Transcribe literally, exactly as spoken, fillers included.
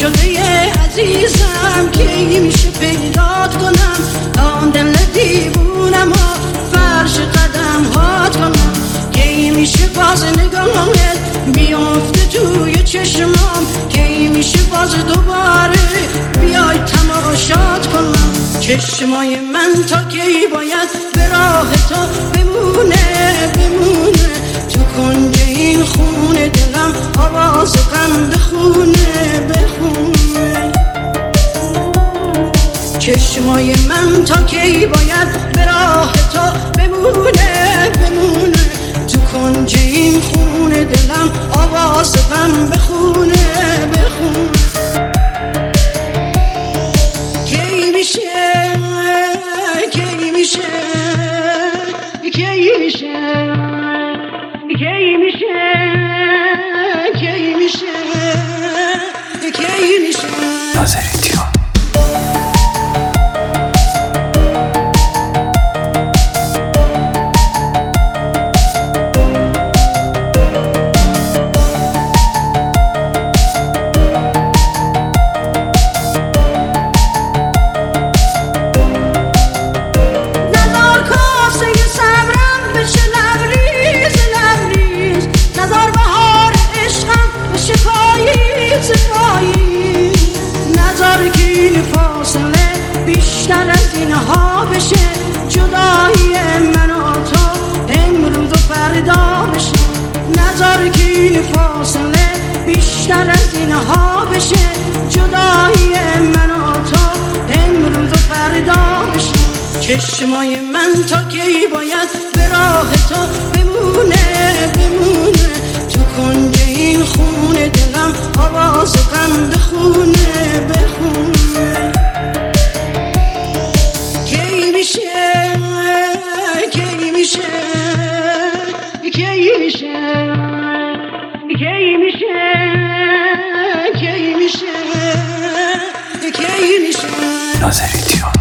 شده عزیزم کی میشه پیدات کنم تا دل دیوونم ها فرش قدم هات کنم کی میشه باز نگاهت بیافته توی چشمام کی میشه باز دوباره بیای تماشات کنم چشمای من تا کی باید به راه تو بمونه بمونه تو کنج این خونه دلم آواز غم بخونه بخونه چشمای من تا کی باید به راه تو بمونه بمونه تو کنج این خونه دلم آواز غم بخونه بخونه کی میشه کی میشه کی میشه کی میشه کی میشه کی میشه ناظریتیان بیشتر از اینها بشه جدایی من و تو امروز و فردا بشه نظر که این فاصله بیشتر از اینها بشه جدایی من و تو امروز و فردا بشه چشمای من تا کی باید به راه تو بمونه بمونه تو کنج این خونه دلم آواز غم بخونه بخونه کی میشه کی میشه کی میشه کی میشه کی میشه کی میشه ناظریتیان